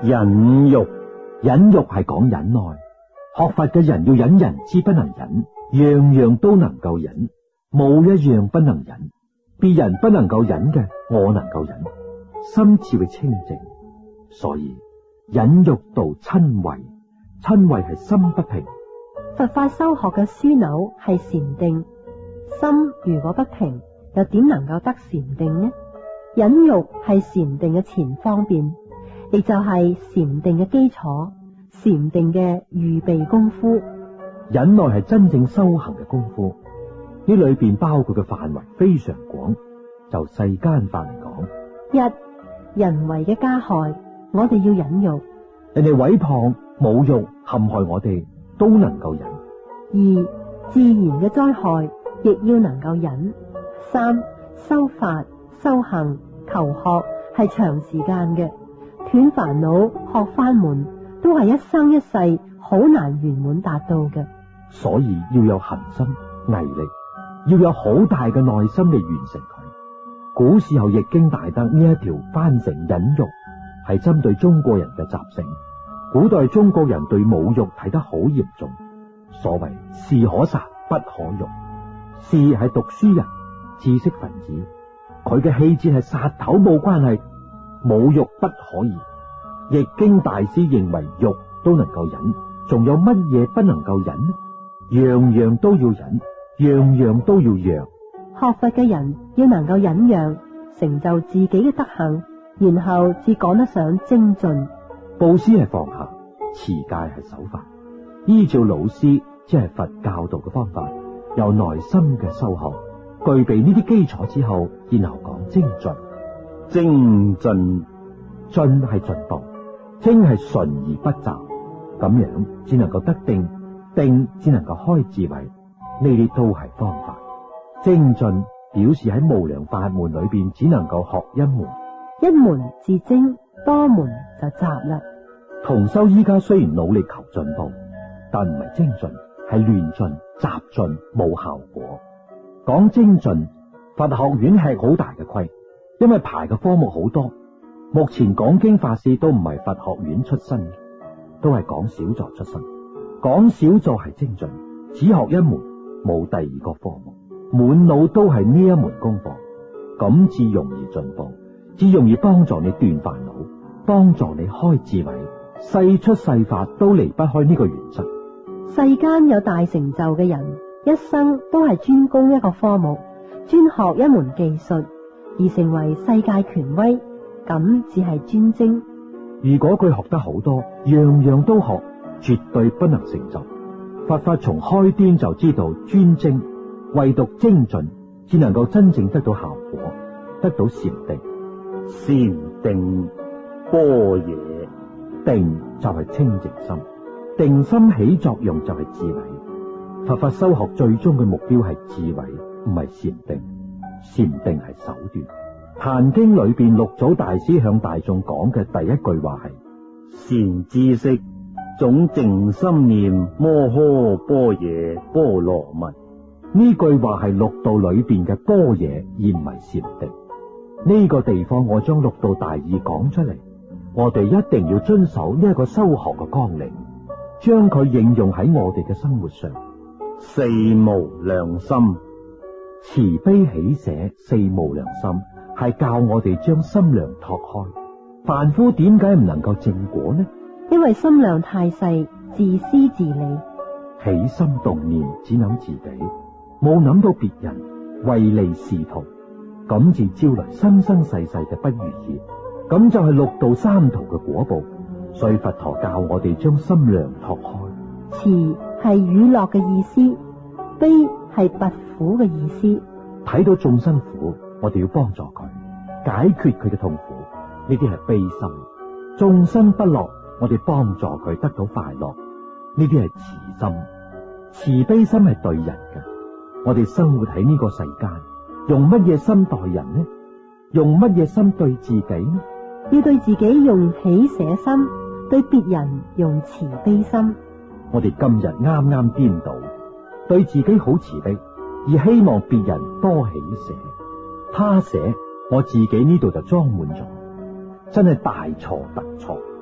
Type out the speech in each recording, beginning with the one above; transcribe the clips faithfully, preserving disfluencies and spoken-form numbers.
忍辱，忍辱係講忍耐。學佛嘅人要忍人之不能忍，樣樣都能夠忍，冇一樣不能忍。別人不能夠忍嘅，我能夠忍，心智會清淨。所以忍辱度瞋恚，瞋恚係心不平。 佛法修學嘅樞紐係禪定，心如果不平，又點能夠得禪定呢？忍辱係禪定嘅前方便，亦就係禪定嘅基礎，禪定嘅預備功夫。 忍耐係真正修行嘅功夫，呢裏邊包括嘅範圍非常廣。就世間法嚟講， 一、人為嘅加害，我哋要忍辱； 人哋毀謗、侮辱、陷害我哋，都能夠忍。 二、自然嘅災害，亦要能夠忍。三、修法、修行、求學係長時間嘅，斷煩惱、學翻門，都係一生一世好難圓滿達到嘅。 所以要有恒心、毅力，要有好大嘅耐心嚟完成佢。古時候易經大德呢一條翻成忍辱，係針對中國人嘅習性。古代中國人對侮辱睇得好嚴重，所謂士可殺不可辱。士係讀書人、知識分子，佢嘅氣節係殺頭冇關係，侮辱不可以。易經大師認為辱都能夠忍，仲有乜嘢不能夠忍？樣樣都要忍，樣樣都要讓。 學佛嘅人要能夠忍讓，成就自己嘅德行，然後至講得上精進。 布施係放下，持戒係守法，依照老師即係佛教導嘅方法，由內心嘅修學，具備呢啲基礎之後，然後講精進。精進，進係進步，精係純而不雜，咁樣只能夠得定，定只能夠開智慧，呢啲都係方法。精進表示喺無量法門裏邊只能夠學一門， 一門自精，多門就雜啦。 同修依家雖然努力求進步，但唔係精進，係亂進、雜進，冇效果。講精進，佛學院吃好大嘅虧，因為排嘅科目好多。目前講經法師都唔係佛學院出身，都係講小座出身。講小座係精進，只學一門，冇第二個科目。滿腦都係呢一門功課，咁至容易進步，至容易幫助你斷煩惱，幫助你開智慧。世出世法都離不開呢個原則。 世間有大成就嘅人，一生都係專攻一個科目，專學一門技術，而成為世界權威，咁只係專精。 如果佢學得好多，樣樣都學，絕對不能成就。佛法從開端就知道專精。唯獨精進，只能夠真正得到效果，得到禪定。禪定般若，定就係清淨心，定心起作用就係智慧。佛法修學最終嘅目標係智慧，唔係禪定。禪定係手段。壇經裏邊六祖大師向大眾講嘅第一句話係：善知識，總靜心念摩訶般若波羅蜜。呢句話係六道裏邊嘅般若，而唔係禪定。呢個地方我將六道大義講出嚟，我哋一定要遵守呢一個修學嘅綱領，將佢應用喺我哋嘅生活上。四無量心，慈悲喜捨，四無量心係教我哋將心量拓開。凡夫點解唔能夠正果呢？ 因為心量太細，自私自利， 起心動念只諗自己，冇諗到別人，唯利是圖，咁至招來生生世世嘅不如意，咁就係六道三途嘅果報。所以佛陀教我哋將心量拓開。 慈係娛樂嘅意思，悲係拔苦嘅意思。 睇到眾生苦，我哋要幫助佢，解決佢嘅痛苦，呢啲係悲心。眾生不樂，我哋幫助佢得到快樂，呢啲係慈心。慈悲心係對人嘅。我哋生活喺呢個世間，用乜嘢心待人呢？用乜嘢心對自己呢？ 要對自己用喜捨心，對別人用慈悲心。 我哋今日啱啱顛倒，對自己好慈悲，而希望別人多喜捨。他捨，我自己呢度就裝滿咗，真係大錯特錯。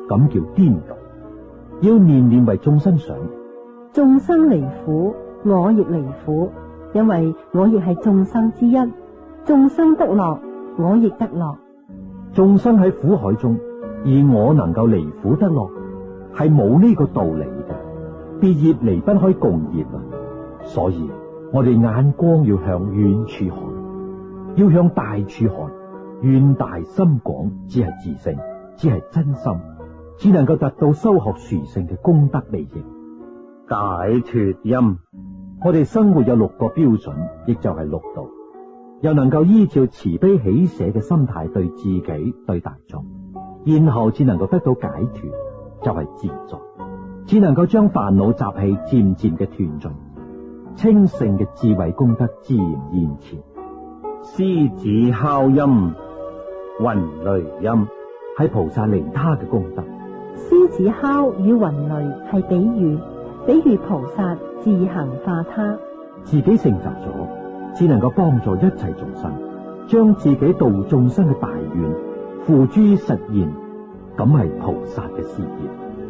咁叫顛倒。要年年為眾生想， 眾生離苦，我亦離苦，因為我亦係眾生之一。眾生得樂，我亦得樂。 眾生喺苦海中，而我能夠離苦得樂，係冇呢個道理嘅。別業離不開共業啊！所以我哋眼光要向遠處看，要向大處看。願大心廣，只係自性，只係真心，只能夠達到修學殊勝嘅功德利益。 解脫因， 我哋生活有六個標準，亦就係六道，又能夠依照慈悲喜捨嘅心態對自己、對大眾，然後只能夠得到解脫，就係自在，只能夠將煩惱習氣漸漸嘅斷盡，清淨嘅智慧功德自然現前。 獅子哮音，雲雷音， 係菩薩利他嘅功德。 獅子哮與雲雷係比喻，比喻菩薩自行化他， 自己成就咗，只能夠幫助一切眾生，將自己度眾生嘅大願付諸於實現，咁係菩薩嘅事業。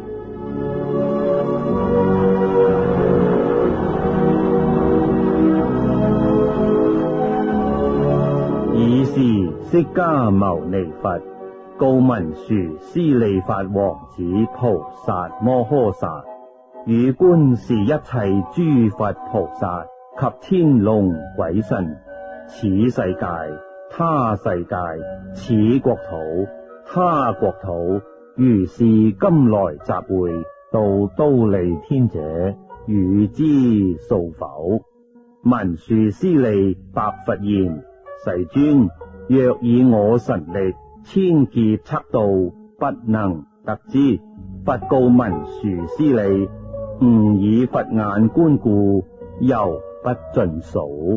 爾時釋迦牟尼佛告文殊師利法王子菩薩摩訶薩，汝觀是一切諸佛菩薩及天龍鬼神，此世界、他世界、此國土、他國土，如是今來集會度忉利天者，汝知數否？文殊師利白佛言：世尊，若以我神力千劫測度，不能得知。佛告文殊師利：吾以佛眼觀故，猶不盡數。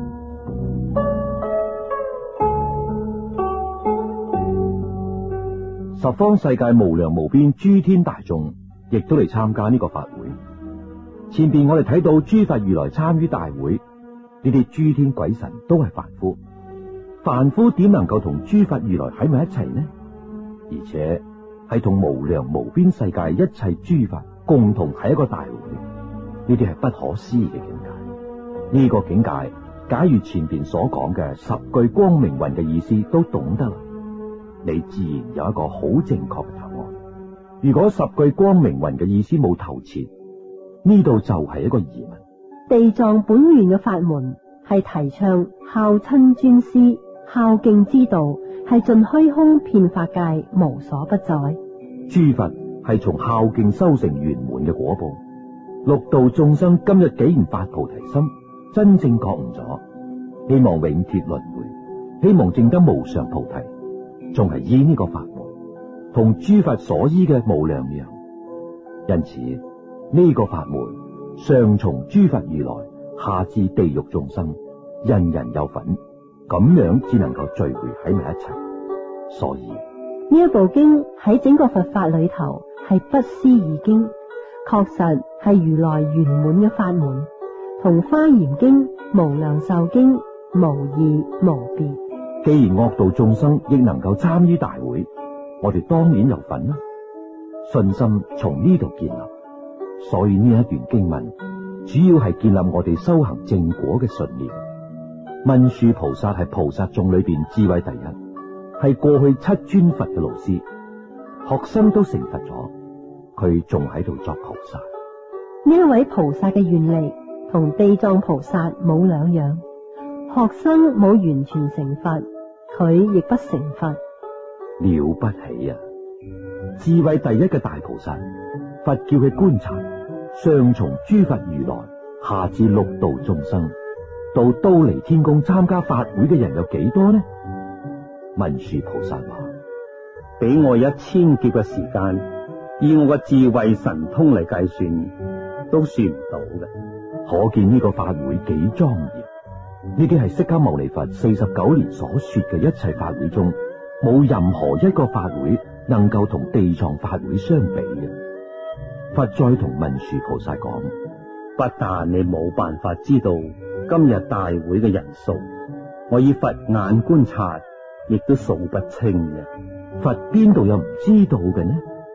十方世界無量無邊諸天大眾，亦都嚟參加呢個法會。前邊我哋睇到諸佛如來參與大會，呢啲諸天鬼神都係凡夫。凡夫點能夠同諸佛如來喺埋一齊呢？而且係同無量無邊世界一切諸佛共同喺一個大會，呢啲係不可思議嘅境界。呢、這個境界，假如前邊所講嘅十句光明雲嘅意思都懂得啦，你自然有一個好正確嘅答案。如果十句光明雲嘅意思冇透徹，呢度就係一個疑問。 地藏本願嘅法門係提倡孝親尊師、孝敬之道，係盡虛空遍法界無所不在。 諸佛係從孝敬修成圓滿嘅果報。六道眾生今日既然發菩提心，真正覺悟咗，希望永脫輪迴，希望證得無上菩提，仲係依呢個法門，同諸佛所依嘅無兩樣。因此呢、這個法門上從諸佛如來，下至地獄眾生，人人有份，咁樣只能夠聚會喺埋一齊。所以呢一部經喺整個佛法裏頭係不思議經，確實係如來圓滿嘅法門，同華嚴經、無量壽經無異無別。 既然惡道眾生亦能夠參與大會，我哋當然有份啦。信心從呢度建立，所以呢一段經文主要係建立我哋修行正果嘅信念。文殊菩薩係菩薩眾裏邊智慧第一，係過去七尊佛嘅老師，學生都成佛咗，佢仲喺度作菩薩。 呢一位菩薩嘅願力同地藏菩薩冇兩樣，學生冇完全成佛，佢亦不成佛。 了不起啊！智慧第一嘅大菩薩，佛叫佢觀察，上從諸佛如來，下至六道眾生，到忉利天宮參加法會嘅人有幾多呢？文殊菩薩話： 俾我一千劫嘅時間，以我嘅智慧神通嚟計算，都算唔到嘅。 可見呢個法會幾莊嚴。呢啲係釋迦牟尼佛四十九年所說嘅一切法會中，冇任何一個法會能夠同地藏法會相比嘅。佛再同文殊菩薩講： 不但你冇辦法知道今日大會嘅人數，我以佛眼觀察，亦都數不清嘅。 佛邊度有唔知道嘅呢？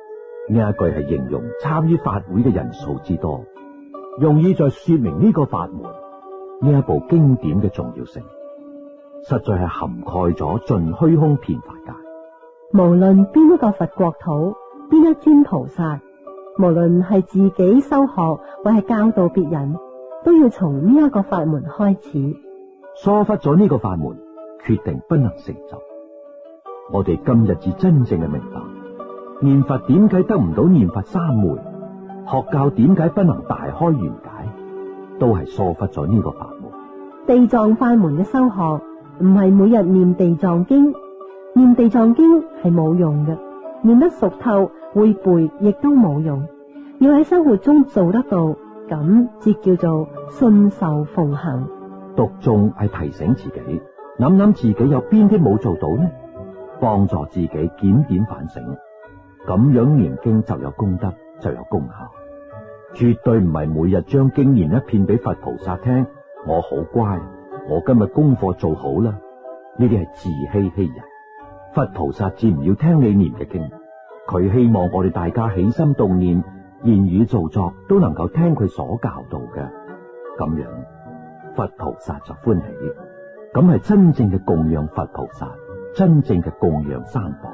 呢一句係形容參與法會嘅人數之多，用意在說明呢個法門呢一部經典嘅重要性，實在係涵蓋咗盡虛空遍法界。 無論邊一個佛國土，邊一尊菩薩，無論係自己修學或係教導別人，都要從呢一個法門開始。 疏忽咗呢個法門，決定不能成就。我哋今日至真正嘅明白，念佛點解得唔到念佛三昧，學教點解不能大開圓解，都係疏忽咗呢個法門。 地藏法門嘅修學唔係每日念地藏經，念地藏經係冇用嘅，念得熟透會背亦都冇用，要喺生活中做得到，咁至叫做信受奉行。 讀誦係提醒自己，諗諗自己有邊啲冇做到呢，幫助自己檢點反省，咁樣念經就有功德，就有功效。絕對唔係每日將經念一遍俾佛菩薩聽，我好乖，我今日功課做好啦，呢啲係自欺欺人。佛菩薩至唔要聽你念嘅經，佢希望我哋大家起心動念，言語造作都能夠聽佢所教導嘅，咁樣佛菩薩就歡喜，咁係真正嘅供養佛菩薩，真正嘅供養三寶。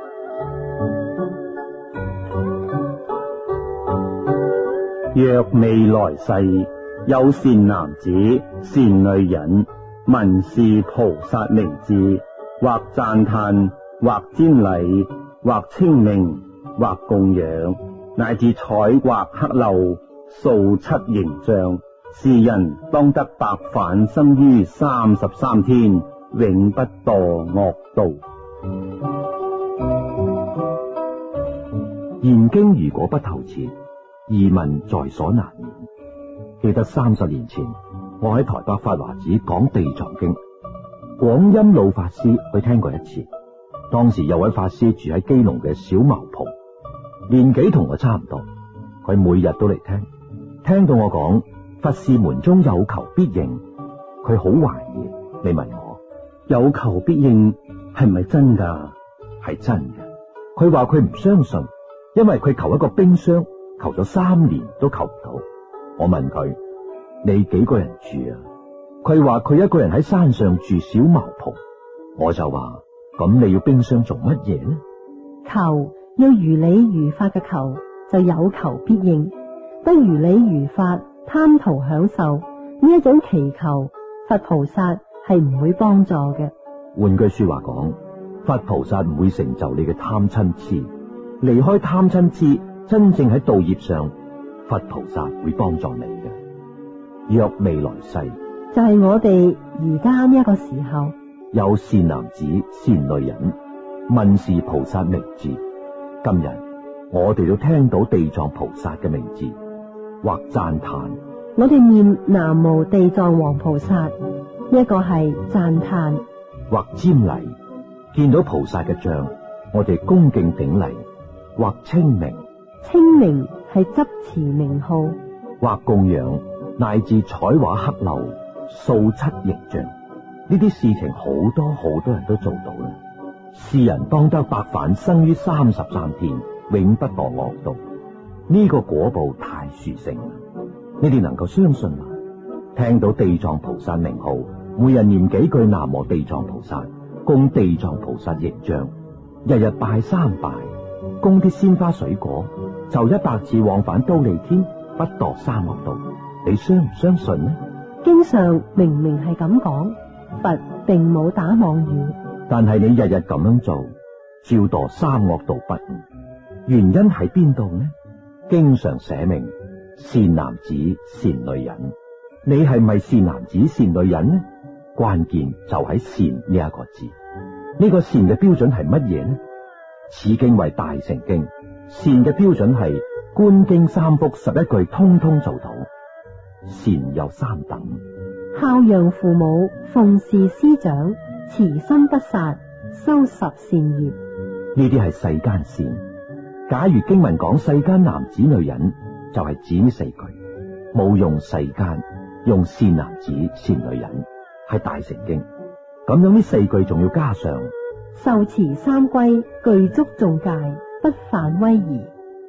若未來世有善男子、善女人，聞是菩薩名字，或讚歎，或瞻禮，或稱名，或供養，乃至彩畫刻鏤，塑漆形像，是人當得百返生於三十三天，永不墮惡道。 研經如果不透徹，疑問在所難免。記得三十年前，我喺台北法華寺講地藏經，廣欽老法師去聽過一次。當時有位法師住喺基隆嘅小茅棚，年紀同我差唔多，佢每日都嚟聽，聽到我講佛事門中有求必應，佢好懷疑。你問我有求必應係咪真噶？ 係真嘅。佢話佢唔相信，因為佢求一個冰箱，求咗三年都求唔到。我問佢，你幾個人住啊？佢話佢一個人喺山上住小茅棚。我就話，咁你要冰箱做乜嘢呢？ 求要如理如法嘅求，就有求必應；不如理如法，貪圖享受，呢一種祈求，佛菩薩係唔會幫助嘅。 換句說話講，佛菩薩唔會成就你嘅貪嗔癡，離開貪嗔癡，真正喺道業上，佛菩薩會幫助你嘅。若未來世， 就係我哋而家呢一個時候， 有善男子、善女人，聞是菩薩名字。今日我哋都聽到地藏菩薩嘅名字，或讚歎。 我哋念南無地藏王菩薩，呢一個係讚歎； 或瞻禮，見到菩薩嘅像，我哋恭敬頂禮；或稱名， 稱名係執持名號； 或供養，乃至彩畫刻鏤、塑漆形象。呢啲事情好多好多人都做到啦。是人當得百返生於三十三天，永不墮惡道。呢、這個果報太殊勝啦！你哋能夠相信嗎？聽到地藏菩薩名號，每日念幾句南無地藏菩薩，供地藏菩薩形象，日日拜三拜，供啲鮮花水果，就一百次往返忉利天，不墮三惡道。你相唔相信呢？ 經上明明係咁講，佛並冇打妄語。 但係你日日咁樣做，照墮三惡道不誤。原因喺邊度呢？經常寫明善男子、善女人。你係咪善男子、善女人呢？關鍵就喺善呢一個字。呢、這個善嘅標準係乜嘢呢？此經為大乘經，善嘅標準係觀經三福十一句，通通做到。善有三等： 孝養父母，奉事師長，慈心不殺，修十善業。 呢啲係世間善。假如經文講世間男子女人，就係、是、指呢四句，冇用世間，用善男子善女人，係大乘經。咁樣呢四句仲要加上受持三歸，具足眾戒，不犯威儀。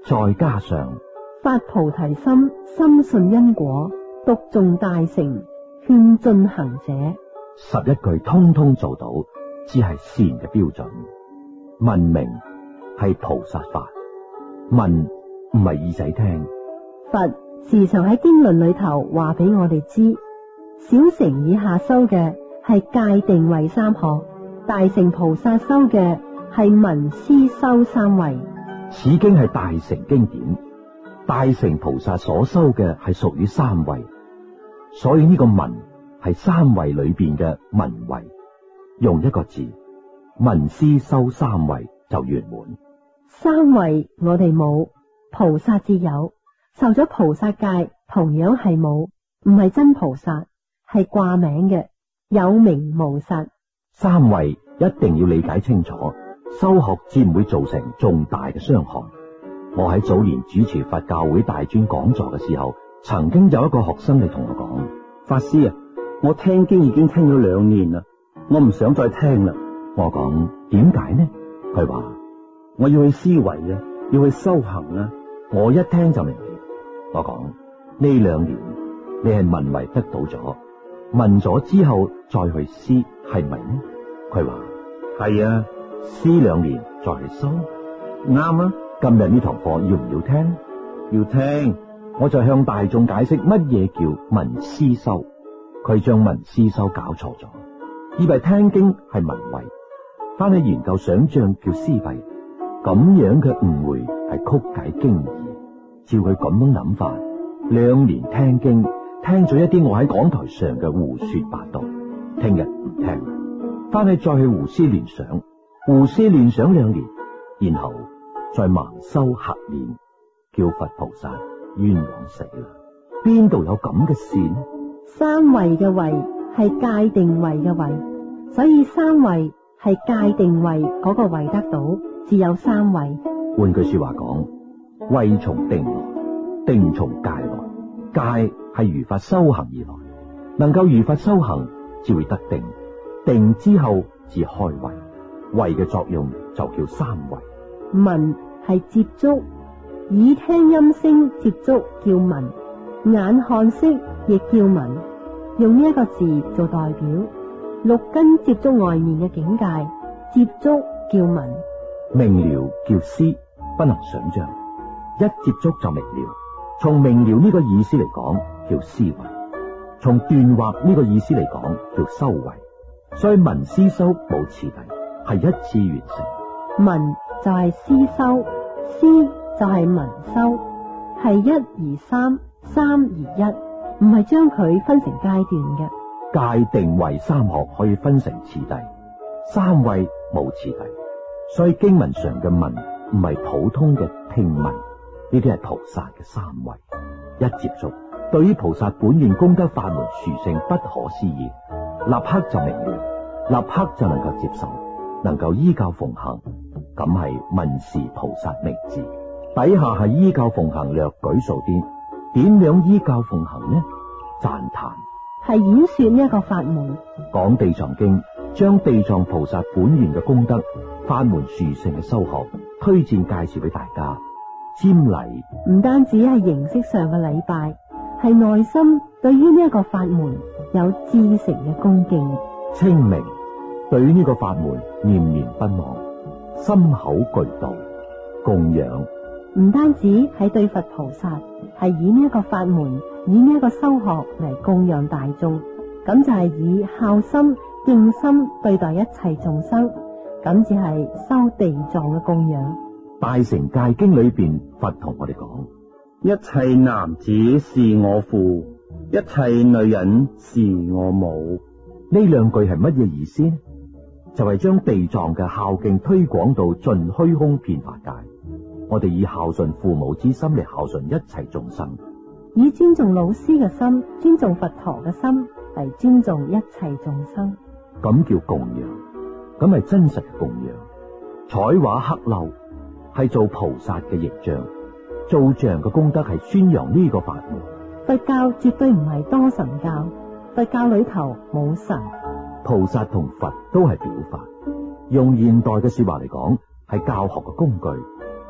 再加上發菩提心，深信因果，讀誦大乘，勸進行者， 十一句通通做到，只係善嘅標準。聞名係菩薩法，聞唔係耳仔聽。 佛時常喺經論裏頭話俾我哋知，小乘以下修嘅係戒定慧三學，大乘菩薩修嘅係聞思修三慧。 此經係大乘經典，大乘菩薩所修嘅係屬於三慧，所以呢個聞係三慧裏邊嘅聞慧，用一個字聞思修三慧就圓滿。 三慧我哋冇，菩薩至有，受咗菩薩戒同樣係冇，唔係真菩薩，係掛名嘅，有名無實。 三慧一定要理解清楚，修學至唔會造成重大嘅傷害。我喺早年主持佛教會大專講座嘅時候，曾經有一個學生嚟同我講： 法師啊，我聽經已經聽咗兩年啦，我唔想再聽啦。 我講點解呢？佢話我要去思維啊，要去修行啊。 我一聽就明了。我講呢兩年你係聞為得到咗，聞咗之後再去思，係咪呢？佢話係啊， 思兩年再去修， 啱啊。 今日呢堂課要唔要聽？ 要聽。 我就向大眾解釋乜嘢叫聞思修，佢將聞思修搞錯咗，以為聽經係聞慧，翻去研究想象叫思維，咁樣嘅誤會係曲解經義。照佢咁樣諗法，兩年聽經聽咗一啲我喺講台上嘅胡說八道，聽日唔聽，翻去再去胡思亂想，胡思亂想兩年，然後再盲修瞎練，叫佛菩薩冤枉死啦！邊度有咁嘅事呢？ 三慧嘅慧係戒定慧嘅慧，所以三慧係戒定慧嗰個慧得到，只有三慧。 換句說話講，慧從定來，定從戒來，戒係如法修行而來，能夠如法修行，至會得定，定之後至開慧，慧嘅作用就叫三慧。 聞係接觸，耳聽音聲接觸叫聞，眼看色亦叫聞，用呢一個字做代表。六根接觸外面嘅境界，接觸叫聞。 明了叫思，不能想象，一接觸就明了。從明了呢個意思嚟講叫思維，從斷惑呢個意思嚟講叫修慧。所以聞思修冇次第，係一次完成。 聞就係思修，思就係聞修，係一而三，三而一，唔係將佢分成階段嘅。 戒定慧三學可以分成次第，三慧冇次第。所以經文上嘅聞唔係普通嘅聽聞，呢啲係菩薩嘅三慧。一接觸，對於菩薩本願功德法門殊勝不可思議，立刻就明了，立刻就能夠接受，能夠依教奉行。咁係聞是菩薩名字，底下係依教奉行略舉數啲，點樣依教奉行呢？讚歎係演說呢一個法門， 講地藏經，將地藏菩薩本願嘅功德法門殊勝嘅修學推薦介紹俾大家。瞻禮唔單止係形式上嘅禮拜，係內心對於呢一個法門有至誠嘅恭敬。 清明對於呢個法門念念不忘，心口具道。供養唔單止係對佛菩薩，係以呢一個法門，以呢一個修學嚟供養大眾，咁就係以孝心敬心對待一切眾生，咁就係修地藏嘅供養。 大乘戒經裏邊，佛同我哋講： 一切男子是我父，一切女人是我母。 呢兩句係乜嘢意思呢？就係將地藏嘅孝敬推廣到盡虛空遍法界。我哋以孝順父母之心嚟孝順一切眾生， 以尊重老師嘅心，尊重佛陀嘅心嚟尊重一切眾生。 咁叫供養，咁係真實嘅供養。彩畫刻鏤係做菩薩嘅形象，造像嘅功德係宣揚呢個法門。 佛教絕對唔係多神教，佛教裏頭冇神。 菩薩同佛都係表法，用現代嘅說話嚟講，係教學嘅工具。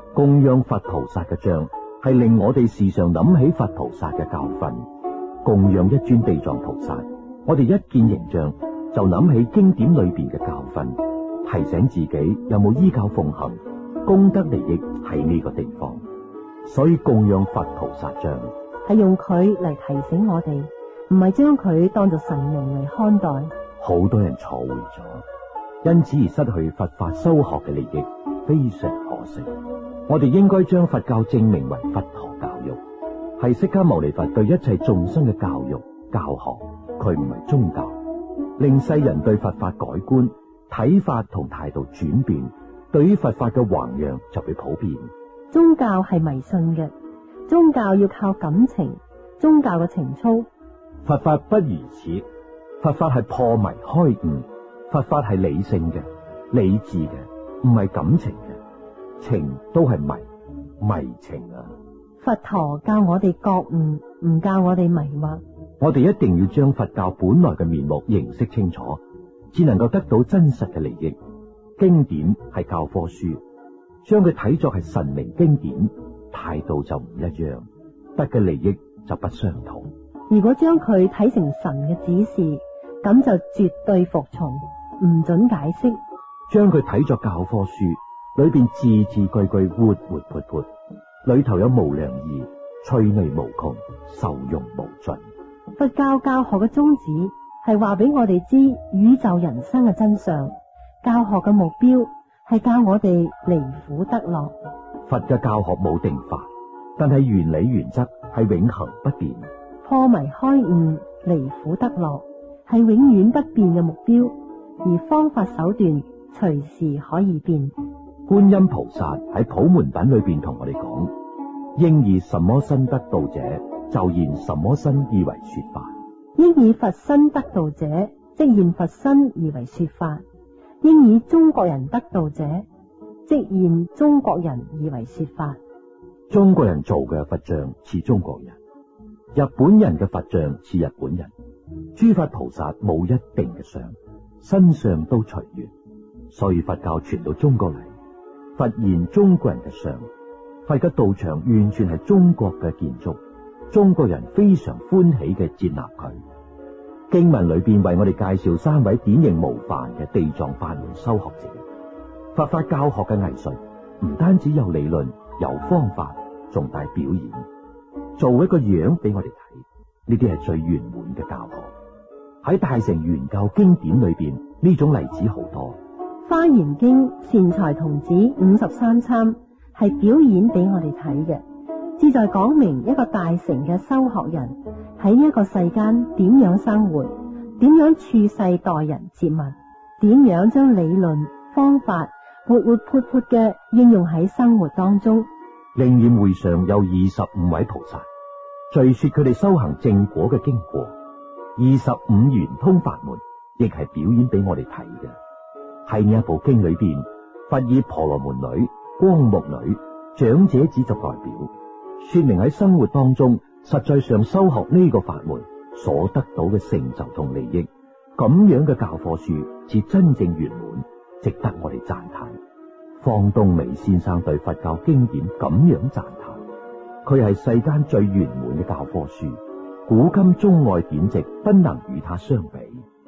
供養佛菩薩嘅像係令我哋時常諗起佛菩薩嘅教訓。供養一尊地藏菩薩，我哋一見形象就諗起經典裏邊嘅教訓，提醒自己有冇依教奉行，功德利益喺呢個地方。所以供養佛菩薩像係用佢嚟提醒我哋，唔係將佢當作神明嚟看待。 好多人錯會咗，因此而失去佛法修學嘅利益，非常可惜。我哋應該將佛教證明為佛陀教育，係釋迦牟尼佛對一切眾生嘅教育教學，佢唔係宗教。令世人對佛法改觀，睇法同態度轉變，對於佛法嘅弘揚就會普遍。 宗教係迷信嘅，宗教要靠感情，宗教嘅情操。 佛法不如此，佛法係破迷開悟，佛法係理性嘅、理智嘅，唔係感情嘅，情都係迷迷情啊！ 佛陀教我哋覺悟，唔教我哋迷惑。 我哋一定要將佛教本來嘅面目認識清楚，只能夠得到真實嘅利益。經典係教科書，將佢睇作係神明經典，態度就唔一樣，得嘅利益就不相同。 如果將佢睇成神嘅指示，咁就絕對服從，唔准解釋。 將佢睇作教科書，裏邊字字句句活活潑潑，裏頭有無量義，趣味無窮，受用無盡。 佛教教學嘅宗旨係話俾我哋知宇宙人生嘅真相，教學嘅目標係教我哋離苦得樂。 佛嘅教學冇定法，但係原理原則係永恆不變。 破迷開悟，離苦得樂係永遠不變嘅目標，而方法手段隨時可以變。 觀音菩薩喺普門品裏邊同我哋講：應以什麼身得道者，就現什麼身而為說法。 應以佛身得道者，即現佛身而為說法。應以中國人得道者，即現中國人而為說法。 中國人做嘅佛像似中國人，日本人嘅佛像似日本人。諸佛菩薩冇一定嘅相，身上都隨緣。所以佛教傳到中國嚟，佛現中國人嘅相。佛嘅道場完全係中國嘅建築，中國人非常歡喜嘅接納佢。經文裏邊為我哋介紹三位典型模範嘅地藏法門修學者。佛法教學嘅藝術唔單止有理論有方法，仲帶表演，做一個樣俾我哋睇，呢啲係最圓滿嘅教學。喺大乘圓教經典裏邊，呢種例子好多。 華嚴經善財童子五十三參係表演俾我哋睇嘅，旨在講明一個大乘嘅修學人喺呢一個世間點樣生活，點樣處世待人接物，點樣將理論方法活活潑潑嘅應用喺生活當中。 靈驗會上有二十五位菩薩，敘說佢哋修行正果嘅經過。二十五圓通法門亦係表演俾我哋睇嘅。喺呢一部經裏邊，佛以婆羅門女、光目女、長者子作代表，說明喺生活當中實際上修學呢個法門所得到嘅成就同利益，咁樣嘅教科書至真正圓滿，值得我哋讚嘆。方東美先生對佛教經典咁樣讚嘆，佢係世間最圓滿嘅教科書，古今中外典籍不能與他相比。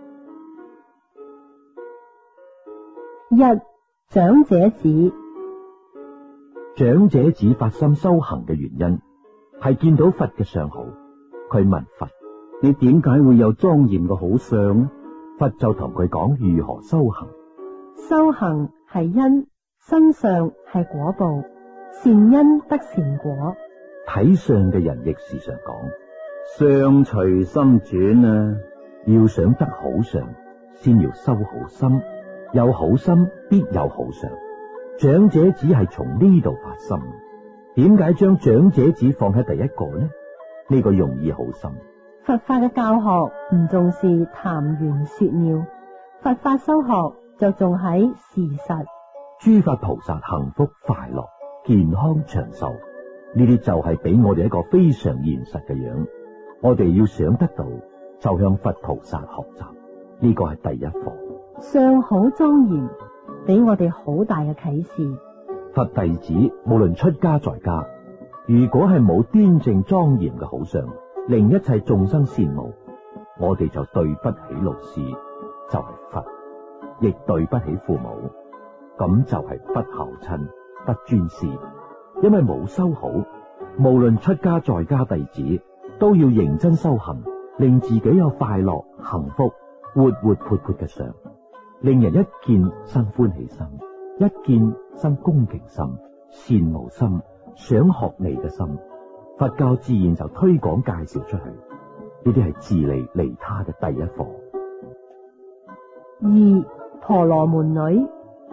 一、長者子。 長者子發心修行嘅原因係見到佛嘅相好，佢問佛：你點解會有莊嚴嘅好相呢？佛就同佢講如何修行。 修行係因，身上係果報，善因得善果。 睇相嘅人亦時常講： 相隨心轉啊！ 要想得好相，先要修好心，有好心必有好相。長者子係從呢度發心，點解將長者子放喺第一個呢？呢個用意好深。 佛法嘅教學唔重視談玄說妙，佛法修學就仲喺事實。 諸佛菩薩幸福快樂、健康長壽，呢啲就係俾我哋一個非常現實嘅樣。我哋要想得到，就向佛菩薩學習，呢個係第一課。 相好莊嚴，俾我哋好大嘅啟示。 佛弟子無論出家在家，如果係冇端正莊嚴嘅好相，令一切眾生羨慕，我哋就對不起老師，就係佛，亦對不起父母，咁就係不孝親、不尊師。因為冇修好，無論出家在家弟子，都要認真修行，令自己有快樂、幸福、活活潑潑嘅相，令人一見生歡喜心，一見生恭敬心、羨慕心、想學你嘅心，佛教自然就推廣介紹出去。呢啲係自利利他嘅第一課。 二、婆羅門女。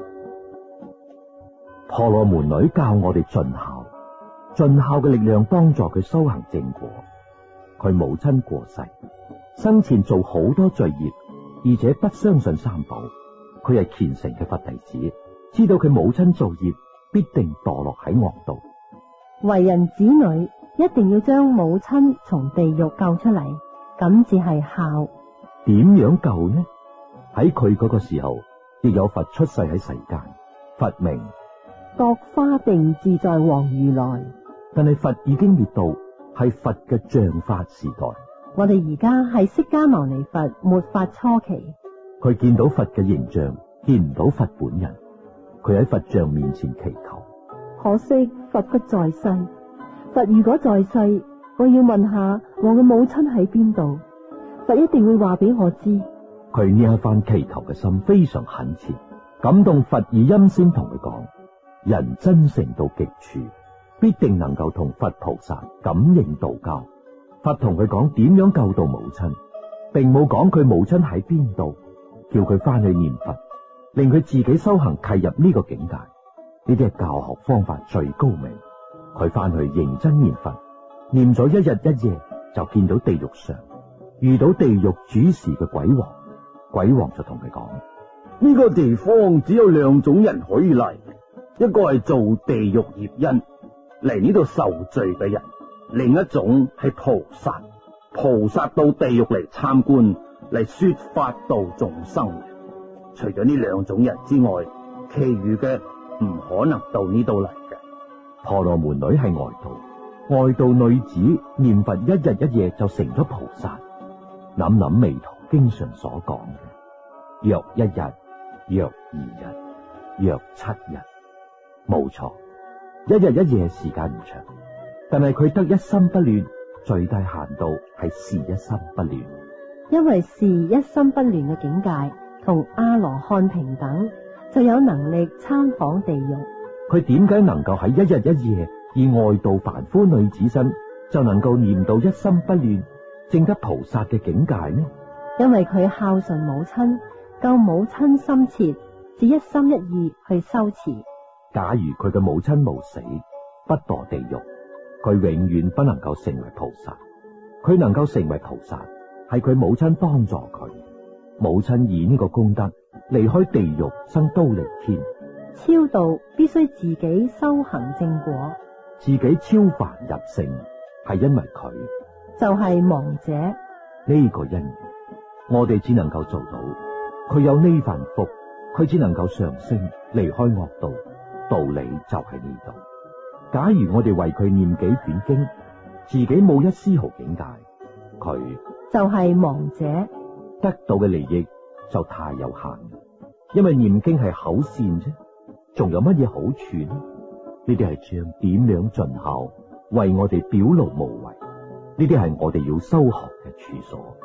婆羅門女教我哋盡孝，盡孝嘅力量幫助佢修行正果。佢母親過世，生前做好多罪業，而且不相信三寶。佢係虔誠嘅佛弟子，知道佢母親做業必定墮落喺惡道。 為人子女一定要將母親從地獄救出嚟，咁至係孝。 點樣救呢？喺佢嗰個時候，亦有佛出世喺世間，佛名覺華定自在王如來。 但係佛已經滅度，係佛嘅像法時代。 我哋而家係釋迦牟尼佛末法初期。 佢見到佛嘅形象，見唔到佛本人。佢喺佛像面前祈求， 可惜佛不在世。佛如果在世，我要問下我嘅母親喺邊度，佛一定會話俾我知。 佢呢一番祈求嘅心非常懇切，感動佛以音聲同佢講：人真誠到極處，必定能夠同佛菩薩感應道交。佛同佢講點樣救度母親，並冇講佢母親喺邊度，叫佢翻去念佛，令佢自己修行契入呢個境界。呢啲係教學方法最高明。佢翻去認真念佛，念咗一日一夜，就見到地獄上遇到地獄主事嘅鬼王。鬼王就同佢講： 呢個地方只有兩種人可以嚟，一個係做地獄業因嚟呢度受罪嘅人，另一種係菩薩。菩薩到地獄嚟參觀，嚟說法度眾生。除咗呢兩種人之外，其餘嘅唔可能到呢度嚟嘅。 婆羅門女係外道，外道女子念佛一日一夜就成咗菩薩。諗諗彌陀經常所講嘅，若一日，若二日，若七日，冇錯，一日一夜時間唔長，但係佢得一心不亂，最低限度係事一心不亂。 因為事一心不亂嘅境界同阿羅漢平等，就有能力參訪地獄。 佢點解能夠喺一日一夜以外道凡夫女子身就能夠念到一心不亂，證得菩薩嘅境界呢？ 因為佢孝順母親，救母親心切，只一心一意去修持。 假如佢嘅母親無死，不墮地獄，佢永遠不能夠成為菩薩。佢能夠成為菩薩，係佢母親幫助佢。母親以呢個功德離開地獄，生忉利天。 超度必須自己修行正果， 自己超凡入聖，係因為佢就係亡者。 呢個因，我哋只能夠做到。佢有呢份福，佢只能夠上升，離開惡道。道理就喺呢度。假如我哋為佢念幾卷經，自己冇一絲毫境界，佢就係亡者， 得到嘅利益就太有限。因為念經係口善啫，仲有乜嘢好處呢？呢啲係將點樣盡孝，為我哋表露無遺。呢啲係我哋要修學嘅處所。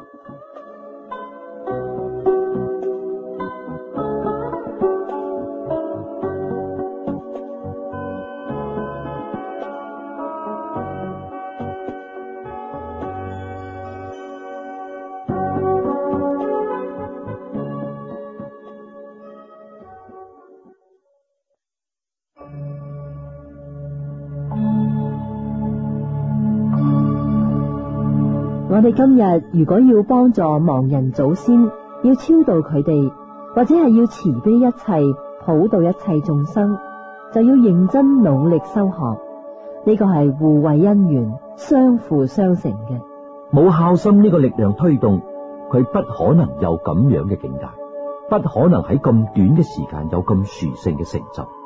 我哋今日如果要幫助亡人祖先，要超度佢哋，或者係要慈悲一切，普渡一切眾生，就要認真努力修學。呢個係互惠因緣，相輔相成嘅。 冇孝心呢個力量推動，佢不可能有咁樣嘅境界，不可能喺咁短嘅時間有咁殊勝嘅成就。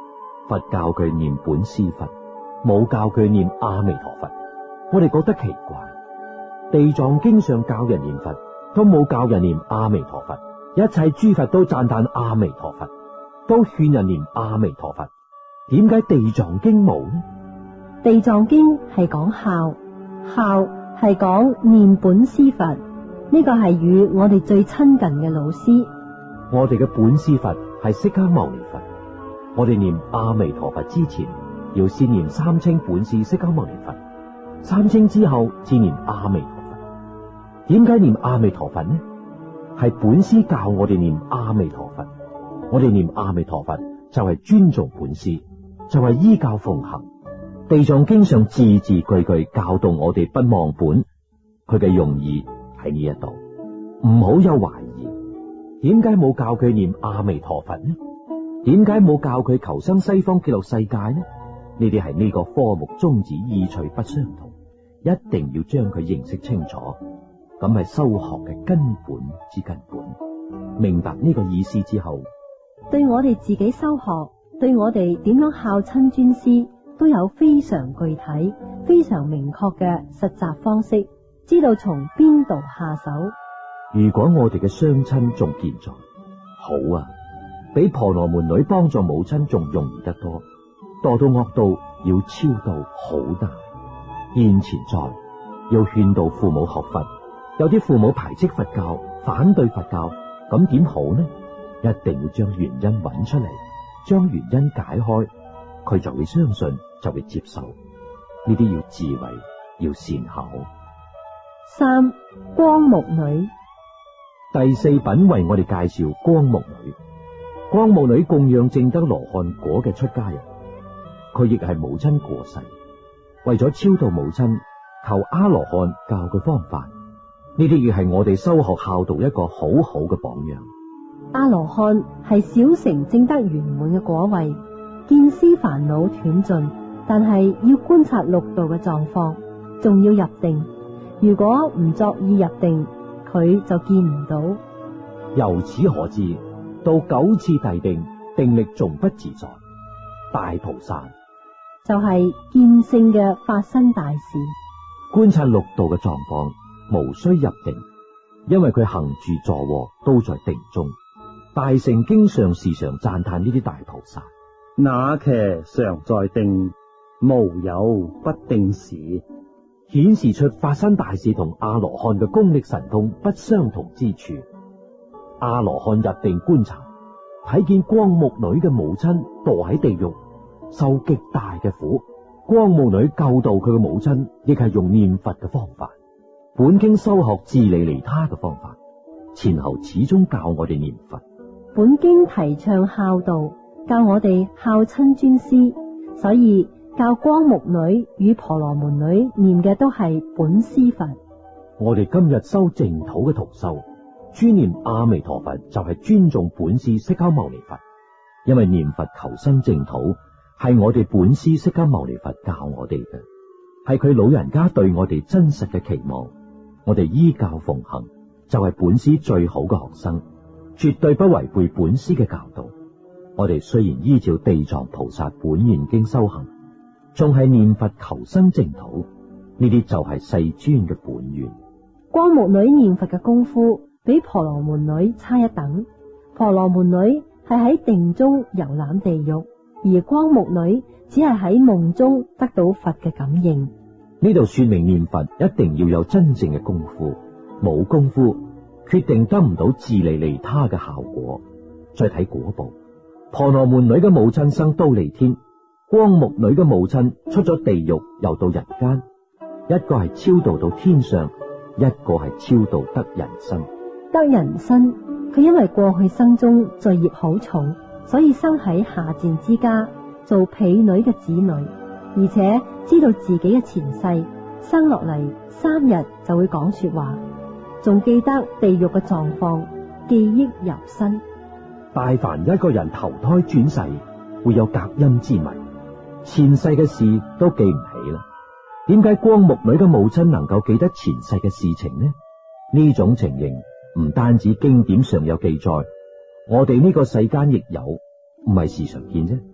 佛教佢念本師佛，冇教佢念阿彌陀佛。我哋覺得奇怪，地藏經上教人念佛，都冇教人念阿彌陀佛。一切諸佛都讚歎阿彌陀佛，都勸人念阿彌陀佛。點解地藏經冇呢？ 地藏經係講孝，孝係講念本師佛，呢個係與我哋最親近嘅老師。 我哋嘅本師佛係釋迦牟尼佛，我哋念阿彌陀佛之前，要先念三稱本師釋迦牟尼佛，三稱之後至念阿彌陀佛。點解念阿彌陀佛呢？係本師教我哋念阿彌陀佛，我哋念阿彌陀佛就係尊重本師，就係依教奉行。地藏經上字字句句教導我哋不忘本，佢嘅用意喺呢一度，唔好有懷疑。點解冇教佢念阿彌陀佛呢？點解冇教佢求生西方極樂世界呢？呢啲係呢個科目宗旨意趣不相同，一定要將佢認識清楚，咁係修學嘅根本之根本。明白呢個意思之後， 對我哋自己修學，對我哋點樣孝親尊師，都有非常具體、非常明確嘅實習方式，知道從邊度下手。 如果我哋嘅雙親仲健在，好啊，比婆羅門女幫助母親仲容易得多。墮到惡道要超度好難。現前在要勸導父母學佛，有啲父母排斥佛教，反對佛教，咁點好呢？一定要將原因揾出嚟，將原因解開，佢就會相信，就會接受。呢啲要智慧，要善巧。 三、光目女。 第四品為我哋介紹光目女。光目女供養證得羅漢果嘅出家人，佢亦係母親過世，為咗超度母親，求阿羅漢教佢方法。呢啲亦係我哋修學孝道一個好好嘅榜樣。 阿羅漢係小乘證得圓滿嘅果位，見思煩惱斷盡，但係要觀察六道嘅狀況，仲要入定。如果唔作意入定，佢就見唔到。 由此可知，到九次諦定，定力仲不自在。大菩薩就係見性嘅法身大事。 觀察六道嘅狀況，無需入定，因為佢行住坐臥都在定中。大乘經上時常讚歎呢啲大菩薩， 那騎常在定，無有不定時， 顯示出法身大士同阿羅漢嘅功力神通不相同之處。阿羅漢入定觀察，睇見光目女嘅母親墮喺地獄，受極大嘅苦。光目女救度佢嘅母親，亦係用念佛嘅方法。本經修學自利利他嘅方法，前後始終教我哋念佛。 本經提倡孝道，教我哋孝親尊師，所以教光目女與婆羅門女念嘅都係本師佛。 我哋今日修淨土嘅同修，專念阿彌陀佛，就係尊重本師釋迦牟尼佛。因為念佛求生淨土係我哋本師釋迦牟尼佛教我哋嘅，係佢老人家對我哋真實嘅期望。我哋依教奉行，就係本師最好嘅學生，絕對不違背本師嘅教導。我哋雖然依照地藏菩薩本願經修行，仲係念佛求生淨土，呢啲就係世尊嘅本願。 光目女念佛嘅功夫比婆羅門女差一等。婆羅門女係喺定中遊覽地獄，而光目女只係喺夢中得到佛嘅感應。 呢度說明念佛一定要有真正嘅功夫，冇功夫決定得唔到自利利他嘅效果。再睇果報，婆羅門女嘅母親生忉利天，光目女嘅母親出咗地獄又到人間，一個係超度到天上，一個係超度得人身。 得人身，佢因為過去生中罪業好重，所以生喺下賤之家，做婢女嘅子女，而且知道自己嘅前世生落嚟三日就會講說話，仲記得地獄嘅狀況，記憶猶新。 大凡一個人投胎轉世，會有隔陰之謎，前世嘅事都記唔起啦。點解光目女嘅母親能夠記得前世嘅事情呢？呢種情形唔單止經典上有記載，我哋呢個世間亦有，唔係時常見啫。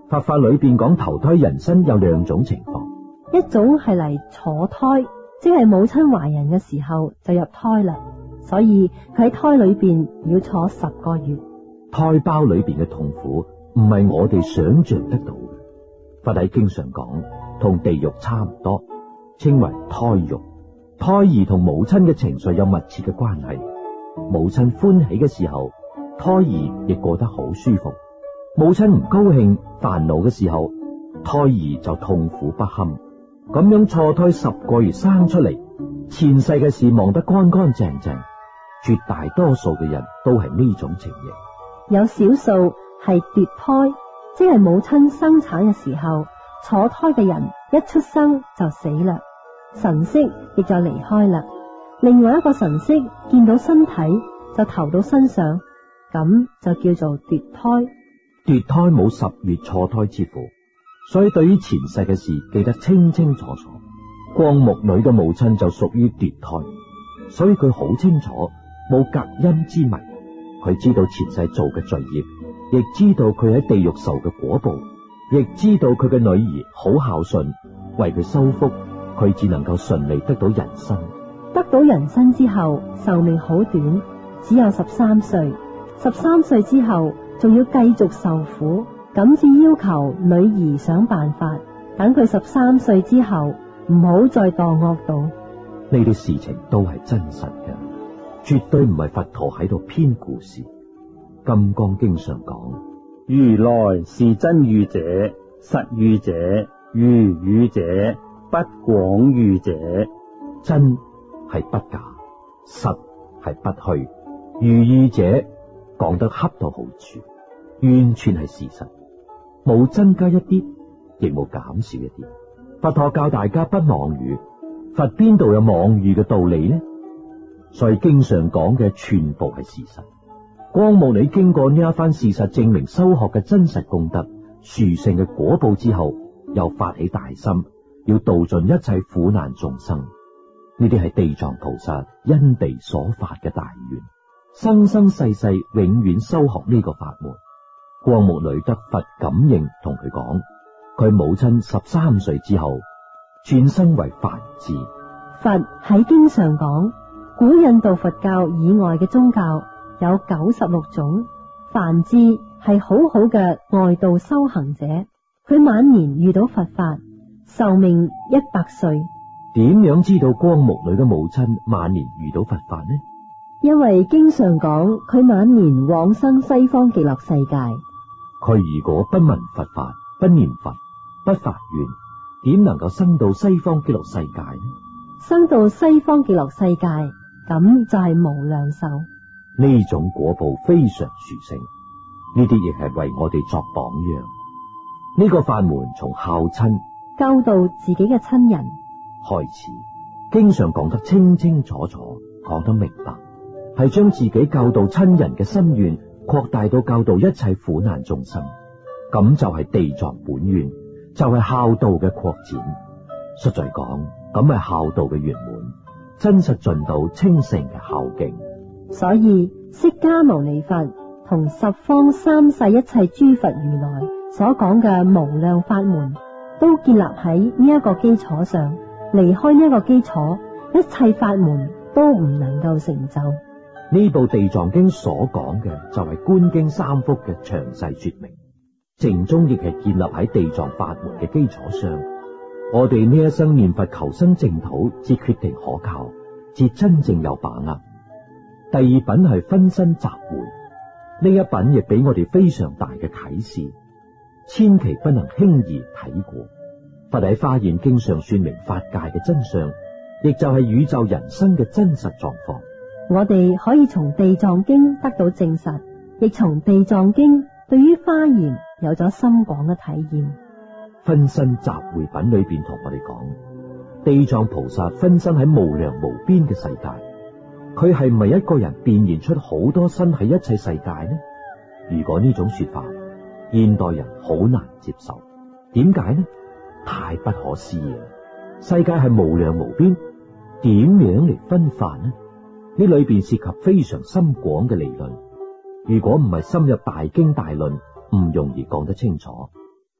佛法裏邊講投胎人生有兩種情況， 一種係嚟坐胎，即係母親懷孕嘅時候就入胎啦，所以佢喺胎裏邊要坐十個月。 胎胞裏邊嘅痛苦唔係我哋想象得到嘅。佛喺經上講，同地獄差唔多，稱為胎獄。胎兒同母親嘅情緒有密切嘅關係。母親歡喜嘅時候，胎兒亦過得好舒服；母親唔高興、煩惱嘅時候，胎兒就痛苦不堪。咁樣錯胎十個月生出嚟，前世嘅事忘得乾乾淨淨。絕大多數嘅人都係呢種情形。 有少數係奪胎，即係母親生產嘅時候，坐胎嘅人一出生就死啦，神識亦就離開啦。另外一個神識見到身體就投到身上，咁就叫做奪胎。 奪胎冇十月錯胎之苦，所以對於前世嘅事記得清清楚楚。光目女嘅母親就屬於奪胎，所以佢好清楚冇隔陰之謎。佢知道前世做嘅罪業，亦知道佢喺地獄受嘅果報，亦知道佢嘅女兒好孝順，為佢修福，佢只能夠順利得到人身。 得到人身之後，壽命好短，只有十三歲。十三歲之後，仲要繼續受苦，咁至要求女兒想辦法，等佢十三歲之後唔好再墮惡道。 呢啲事情都係真實嘅，絕對唔係佛陀喺度編故事。金剛經上講， 如來是真語者，實語者，如語者，不廣語者。 真係不假，實係不虛，如語者講得恰到好處，完全係事實，冇增加一啲，亦冇減少一啲。佛陀教大家不妄語，佛邊度有妄語嘅道理呢？所以經常講嘅全部係事實。光目女經過呢一番事實證明修學嘅真實功德、殊勝嘅果報之後，又發起大心，要度盡一切苦難眾生。呢啲係地藏菩薩因地所發嘅大願，生生世世永遠修學呢個法門。光目女得佛感應，同佢講，佢母親十三歲之後轉生為梵志。 佛喺經上講，古印度佛教以外嘅宗教有九十六種，梵志係好好嘅外道修行者，佢晚年遇到佛法，壽命一百歲。 點樣知道光目女嘅母親晚年遇到佛法呢？ 因為經上講佢晚年往生西方極樂世界。 佢如果不聞佛法，不念佛，不發願，點能夠生到西方極樂世界呢？ 生到西方極樂世界，咁就係無量壽。 呢種果報非常殊勝，呢啲亦係為我哋作榜樣。呢、這個法門從孝親教導自己嘅親人開始，經常講得清清楚楚，講得明白，係將自己教導親人嘅心願擴大到教導一切苦難眾生，咁就係地藏本願，就係、是、孝道嘅擴展。實在講，咁係孝道嘅圓滿，真實盡到清淨嘅孝敬。 所以釋迦牟尼佛同十方三世一切諸佛如來所講嘅無量法門，都建立喺呢一個基礎上。離開呢一個基礎，一切法門都唔能夠成就。 呢部地藏經所講嘅就係觀經三福嘅詳細說明，淨宗亦係建立喺地藏法門嘅基礎上。我哋呢一生念佛求生淨土，至決定可靠，至真正有把握。第二品係分身集會，呢一品亦俾我哋非常大嘅啟示，千祈不能輕易睇過。佛喺華嚴經上說明法界嘅真相，亦就係宇宙人生嘅真實狀況。 我哋可以從地藏經得到證實，亦從地藏經對於華嚴有咗深廣嘅體驗。 分身集會品裏邊同我哋講，地藏菩薩分身喺無量無邊嘅世界，佢係唔係一個人變現出好多身喺一切世界呢？如果呢種說法，現代人好難接受。點解呢？太不可思議啦！世界係無量無邊，點樣嚟分法呢？呢裏邊涉及非常深廣嘅理論，如果唔係深入大經大論，唔容易講得清楚。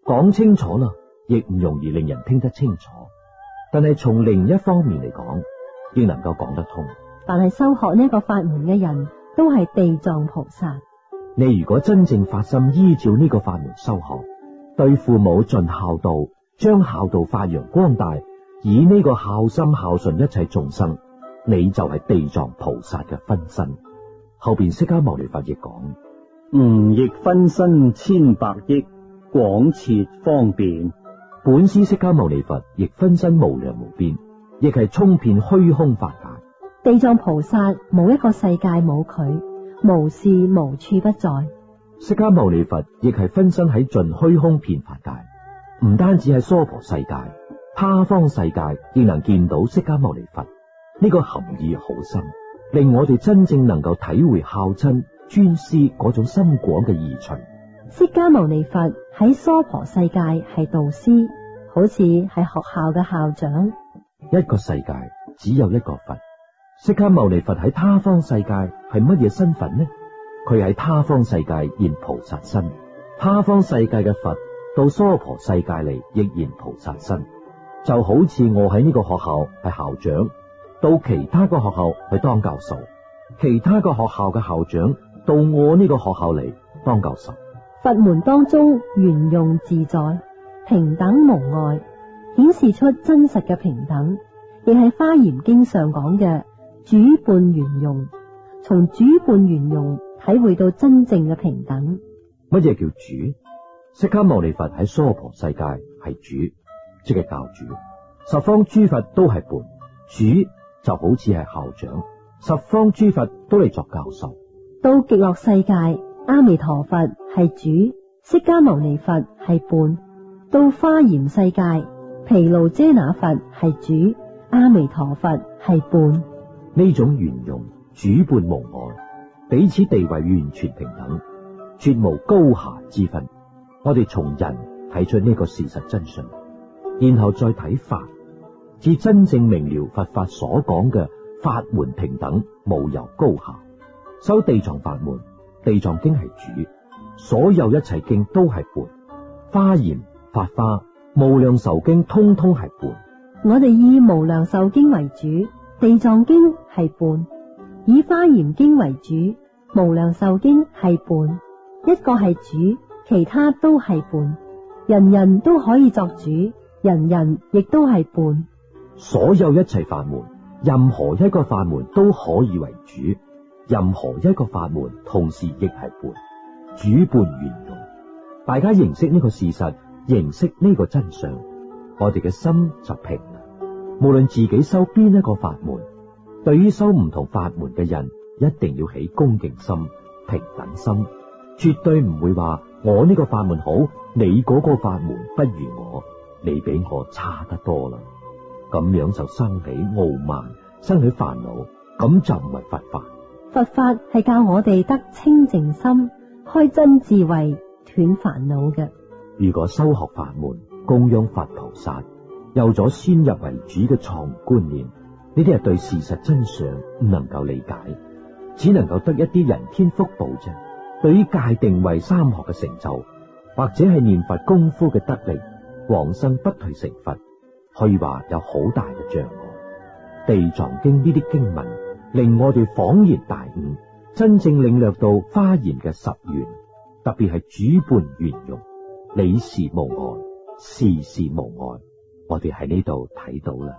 講清楚啦，亦唔容易令人聽得清楚。但係從另一方面嚟講，亦能夠講得通。 但係修學呢個法門嘅人都係地藏菩薩。 你如果真正發心依照呢個法門修學，對父母盡孝道，將孝道發揚光大，以呢個孝心孝順一切眾生，你就係地藏菩薩嘅分身。後邊釋迦牟尼佛亦講： 吾亦分身千百億，廣設方便。 本師釋迦牟尼佛亦分身無量無邊，亦係充遍虛空法界。 地藏菩薩冇一個世界冇佢，無事無處不在。 釋迦牟尼佛亦係分身喺盡虛空遍法界，唔單止係娑婆世界，他方世界亦能見到釋迦牟尼佛。呢個含義好深，令我哋真正能夠體會孝親尊師嗰種深廣嘅意趣。 釋迦牟尼佛喺娑婆世界係導師，好似係學校嘅校長。 一個世界只有一個佛，釋迦牟尼佛喺他方世界係乜嘢身份呢？佢喺他方世界現菩薩身，他方世界嘅佛到娑婆世界嚟亦現菩薩身，就好似我喺呢個學校係校長，到其他個學校去當教授，其他個學校嘅校長到我呢個學校嚟當教授。 佛門當中圓融自在，平等無礙，顯示出真實嘅平等，亦係《華嚴經》上講嘅主伴圓融。從主伴圓融體會到真正嘅平等。 乜嘢叫主？釋迦牟尼佛喺娑婆世界係主，即係教主。十方諸佛都係伴，主就好似係校長，十方諸佛都嚟作教授。 到極樂世界，阿彌陀佛係主，釋迦牟尼佛係伴。到華嚴世界，毗盧遮那佛係主，阿彌陀佛係伴。 呢種圓融主伴無礙，彼此地位完全平等，絕無高下之分。我哋從人睇出呢個事實真相，然後再睇法，至真正明了佛法所講嘅法門平等，無由高下。修地藏法門，地藏經係主，所有一切經都係伴。華嚴、法華、無量壽經通通係伴。 我哋以無量壽經為主，地藏經係伴；以華嚴經為主，無量壽經係伴。一個係主，其他都係伴。人人都可以作主，人人亦都係伴。 所有一切法門，任何一個法門都可以為主，任何一個法門同時亦係伴，主伴圓融。大家認識呢個事實，認識呢個真相，我哋嘅心就平啦。無論自己修邊一個法門，對於修唔同法門嘅人，一定要起恭敬心、平等心，絕對唔會話我呢個法門好，你嗰個法門不如我，你比我差得多啦。咁樣就生起傲慢，生起煩惱，咁就唔係佛法。 佛法係教我哋得清淨心，開真智慧，斷煩惱嘅。 如果修學法門，供養佛菩薩，有咗先入為主嘅錯誤觀念，呢啲係對事實真相唔能夠理解，只能夠得一啲人天福報啫。對於戒定慧三學嘅成就，或者係念佛功夫嘅得力，往生不退成佛，可以話有好大嘅障礙。地藏經呢啲經文令我哋恍然大悟，真正領略到華嚴嘅十願，特別係主伴圓融，理事無礙，事事無礙。我哋喺呢度睇到啦。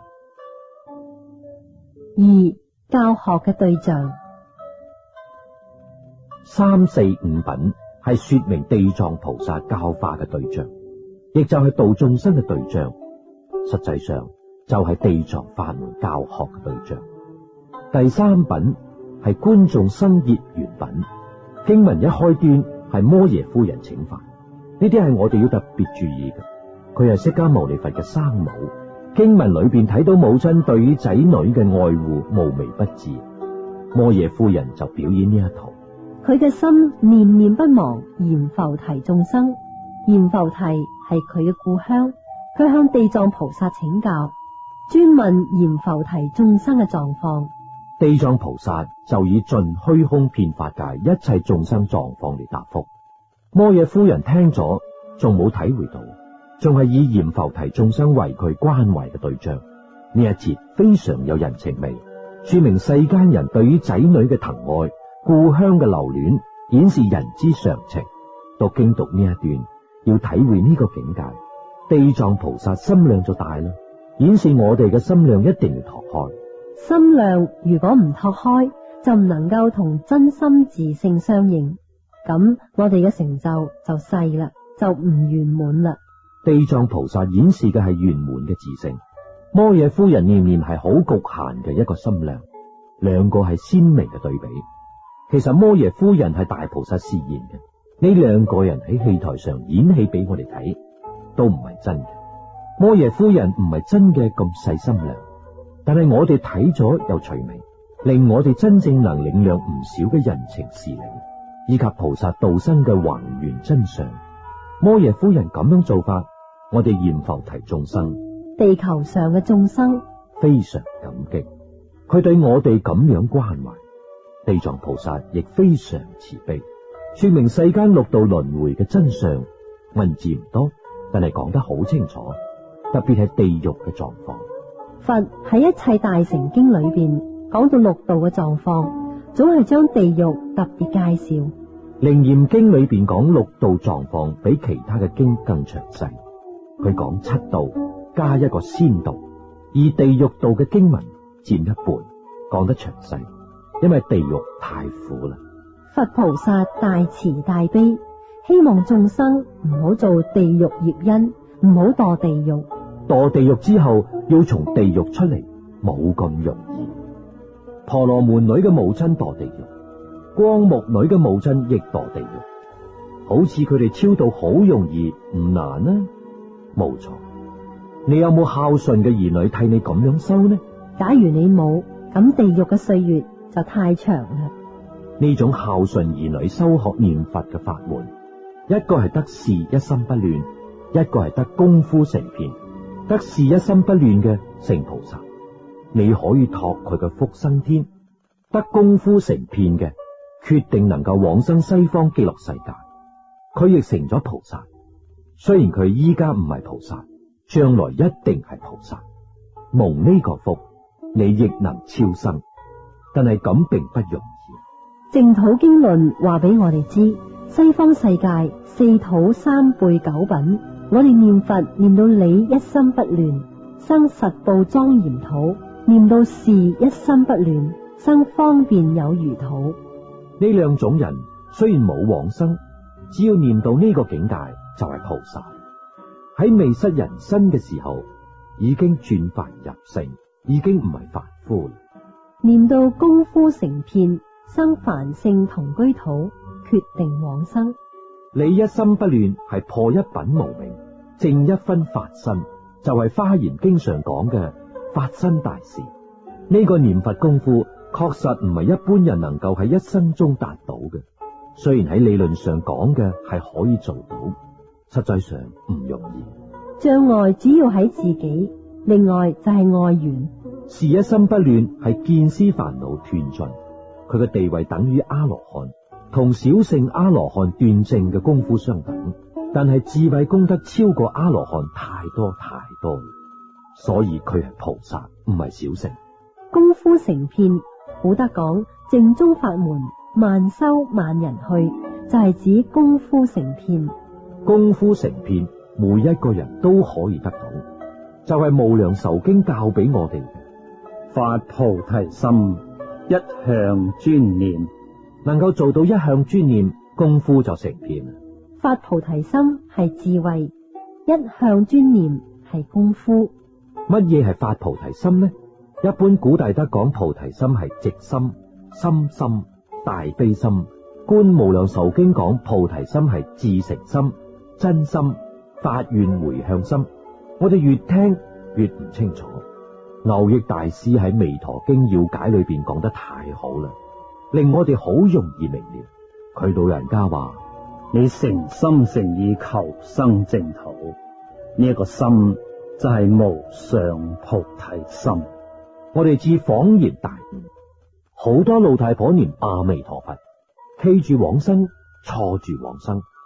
二、教學嘅對象， 三四五品係說明地藏菩薩教化嘅對象，亦就係度眾生嘅對象。實際上就係地藏法門教學嘅對象。第三品係觀眾生業緣品，經文一開端係摩耶夫人請法，呢啲係我哋要特別注意嘅。佢係釋迦牟尼佛嘅生母，經文裏邊睇到母親對於仔女嘅愛護無微不至，摩耶夫人就表演呢一套。 佢嘅心念念不忘閻浮提眾生，閻浮提係佢嘅故鄉，佢向地藏菩薩請教，專問閻浮提眾生嘅狀況。 地藏菩薩就以盡虛空遍法界一切眾生狀況嚟答覆。摩耶夫人聽咗， 仲冇體會到，仲係以閻浮提眾生為佢關懷嘅對象。呢一節非常有人情味，說明世間人對於仔女嘅疼愛、故鄉嘅留戀，顯示人之常情。讀經讀呢一段，要體會呢個境界。地藏菩薩心量就大啦，顯示我哋嘅心量一定要拓開。 心量如果唔拓開，就唔能夠同真心自性相應，咁我哋嘅成就就細啦，就唔圓滿啦。 地藏菩薩顯示嘅係圓滿嘅自性，摩耶夫人念念係好局限嘅一個心量，兩個係鮮明嘅對比。其實摩耶夫人係大菩薩示現嘅，呢兩個人喺戲台上演戲俾我哋睇，都唔係真嘅。摩耶夫人唔係真嘅咁細心量，但係我哋睇咗又趣味，令我哋真正能領略唔少嘅人情事理，以及菩薩道生嘅宏源真相。摩耶夫人咁樣做法，我哋閻浮提眾生、 地球上嘅眾生非常感激，佢對我哋咁樣關懷。地藏菩薩亦非常慈悲，說明世間六道輪迴嘅真相。文字唔多，但係講得好清楚，特別係地獄嘅狀況。 佛喺一切大乘經裏邊講到六道嘅狀況，總係將地獄特別介紹。 楞嚴經裏邊講六道狀況比其他嘅經更詳細，佢講七道加一個先道，而地獄道嘅經文佔一半，講得詳細，因為地獄太苦啦。 佛菩薩大慈大悲，希望眾生唔好做地獄業因，唔好墮地獄。 墮地獄之後要從地獄出嚟，冇咁容易。婆羅門女嘅母親墮地獄，光目女嘅母親亦墮地獄，好似佢哋超度好容易，唔難啊？冇錯。你有冇孝順嘅兒女替你咁樣修呢？ 假如你冇，咁地獄嘅歲月就太長啦。 呢種孝順兒女修學念佛嘅法門，一個係得事一心不亂，一個係得功夫成片。得事一心不亂嘅成菩薩，你可以託佢嘅福生天；得功夫成片嘅，決定能夠往生西方極樂世界。佢亦成咗菩薩，雖然佢依家唔係菩薩，將來一定係菩薩。蒙呢個福，你亦能超生，但係咁並不容易。 淨土經論話俾我哋知，西方世界四土三輩九品，我哋念佛念到理一心不亂，生實報莊嚴土；念到事一心不亂，生方便有餘土。 呢兩種人雖然冇往生，只要念到呢個境界就係菩薩。喺未失人身嘅時候，已經轉凡入聖，已經唔係凡夫。 念到功夫成片，生凡聖同居土，決定往生。 理一心不亂係破一品無明，正一分法身，就係、是、華嚴經上講嘅法身大事。呢、這個念佛功夫確實唔係一般人能夠喺一生中達到嘅。雖然喺理論上講嘅係可以做到，實際上唔容易。 障礙主要喺自己，另外就係外緣。 事一心不亂係見思煩惱斷盡，佢嘅地位等於阿羅漢，同小乘阿羅漢斷證嘅功夫相等，但係智慧功德超過阿羅漢太多太多，所以佢係菩薩，唔係小乘。 功夫成片，古德講正宗法門萬修萬人去，就係、是、指功夫成片。 功夫成片，每一個人都可以得到，就係、是、無量壽經教俾我哋嘅發菩提心，一向專念， 能夠做到一向專念，功夫就成片。 發菩提心係智慧，一向專念係功夫。 乜嘢係發菩提心呢？一般古大德講菩提心係直心、心心、大悲心。觀無量壽經講菩提心係至誠心、真心、發願回向心。我哋越聽越唔清楚。牛益大師喺《彌陀經要解》裏邊講得太好啦，令我哋好容易明了。佢老人家話： 你誠心誠意求生淨土，呢、這、一個心就係無上菩提心。 我哋至恍然大悟，好多老太婆念阿彌陀佛，企住往生，坐住往生。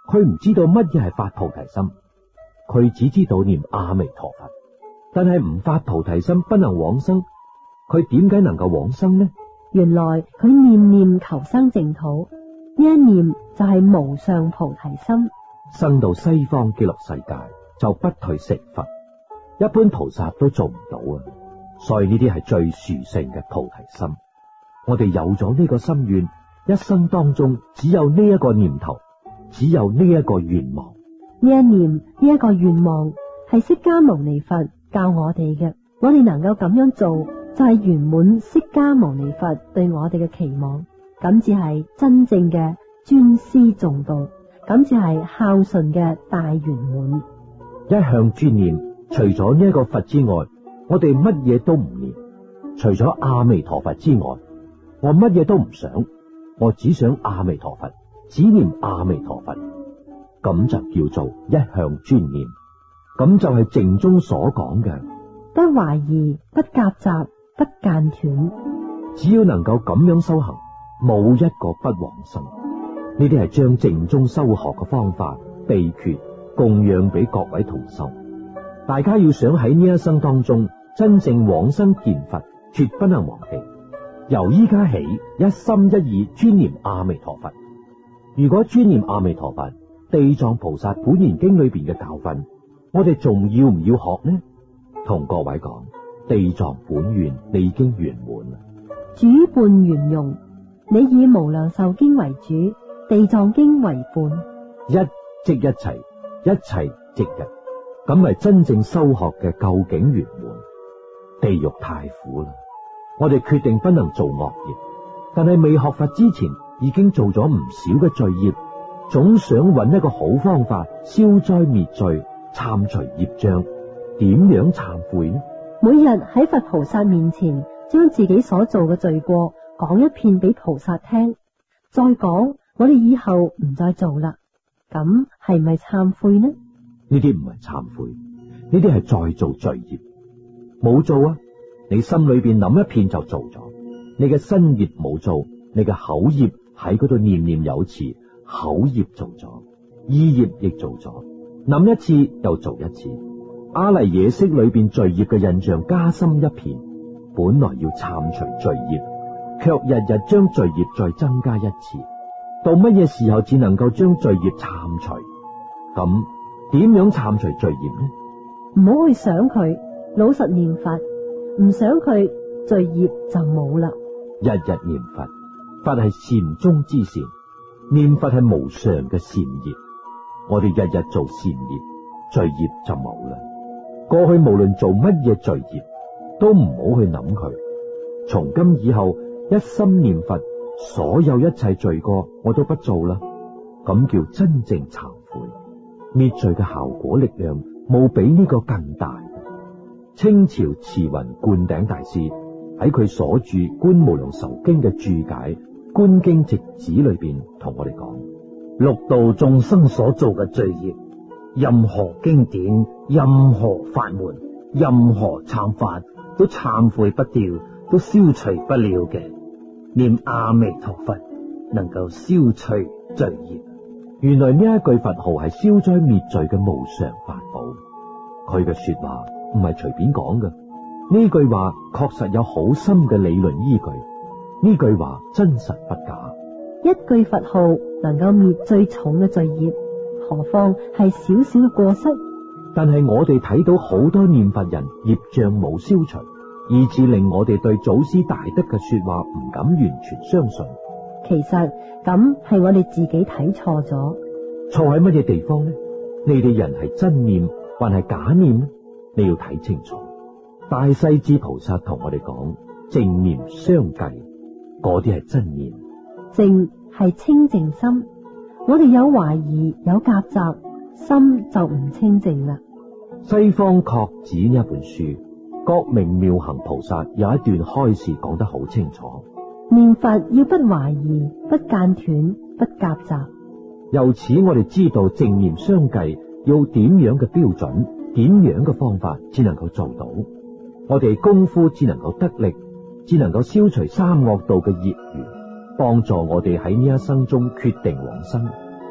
佢唔知道乜嘢係發菩提心，佢只知道念阿彌陀佛，但係唔發菩提心不能往生，佢點解能夠往生呢？ 原來佢念念求生淨土，呢一念就係無上菩提心。 生到西方極樂世界就不退成佛，一般菩薩都做唔到啊！所以呢啲係最殊勝嘅菩提心。我哋有咗呢個心願，一生當中只有呢一個念頭，只有呢一個願望。 呢一念，呢一個願望係釋迦牟尼佛教我哋嘅，我哋能夠咁樣做，就係圓滿釋迦牟尼佛對我哋嘅期望，咁至係真正嘅尊師重道，咁至係孝順嘅大圓滿。 一向專念，除咗呢一個佛之外，我哋乜嘢都唔念；除咗阿彌陀佛之外，我乜嘢都唔想，我只想阿彌陀佛，只念阿彌陀佛，咁就叫做一向專念。咁就係淨中所講嘅不懷疑、不夾雜、不間斷。 只要能夠咁樣修行，冇一個不往生。呢啲係將淨中修學嘅方法秘訣供養俾各位同修。大家要想喺呢一生當中真正往生見佛，絕不能忘記。由依家起，一心一意專念阿彌陀佛。如果專念阿彌陀佛，地藏菩薩本願經裏邊嘅教訓，我哋仲要唔要學呢？同各位講，地藏本願你已經圓滿啦。 主伴圓融，你以無量壽經為主，地藏經為伴， 一即一切，一切即一，咁係真正修學嘅究竟圓滿。地獄太苦啦，我哋決定不能做惡業，但係未學佛之前已經做咗唔少嘅罪業，總想揾一個好方法消災滅罪、懺除業障。點樣懺悔呢？ 每日喺佛菩薩面前，將自己所做嘅罪過講一遍俾菩薩聽，再講我哋以後唔再做啦。咁係咪懺悔呢？ 呢啲唔係懺悔，呢啲係再做罪業。冇做啊，你心裏邊諗一片就做咗。你嘅身業冇做，你嘅口業喺嗰度念念有詞，口業做咗，意業亦做咗，諗一次又做一次。阿賴耶識裏邊罪業嘅印象加深一片，本來要懺除罪業，卻日日將罪業再增加一次。到乜嘢時候至能夠將罪業懺除？咁點樣懺除罪業呢？ 唔好去想佢，老實念佛，唔想佢，罪業就冇啦。 日日念佛，佛係善中之善，念佛係無上嘅善業。我哋日日做善業，罪業就冇啦。過去無論做乜嘢罪業，都唔好去諗佢。從今以後，一心念佛，所有一切罪過我都不做啦。咁叫真正懺悔。滅罪嘅效果力量，冇比呢個更大。清朝慈雲灌頂大師喺佢所著《觀無量壽經》嘅注解《觀經直旨》裏邊，同我哋講： 六道眾生所做嘅罪業，任何經典、任何法門、任何懺法都懺悔不掉，都消除不了嘅。念阿彌陀佛能夠消除罪業。 原來呢一句佛號係消災滅罪嘅無上法寶。佢嘅說話唔係隨便講嘅，呢句話確實有好深嘅理論依據。呢句話真實不假。 一句佛號能夠滅最重嘅罪業，何況係少少嘅過失？ 但係我哋睇到好多念佛人業障冇消除，以致令我哋對祖師大德嘅說話唔敢完全相信。 其實咁係我哋自己睇錯咗。 錯喺乜嘢地方呢？你哋人係真念還係假念呢？你要睇清楚。大勢至菩薩同我哋講，正念相繼，嗰啲係真念。 正係清淨心，我哋有懷疑有夾雜，心就唔清淨啦。 西方確指呢一本書，覺明妙行菩薩有一段開示講得好清楚。 念佛要不懷疑，不間斷，不夾雜。 由此我哋知道正念相繼要點樣嘅標準，點樣嘅方法只能夠做到。我哋功夫只能夠得力，只能夠消除三惡道嘅業緣，幫助我哋喺呢一生中決定往生。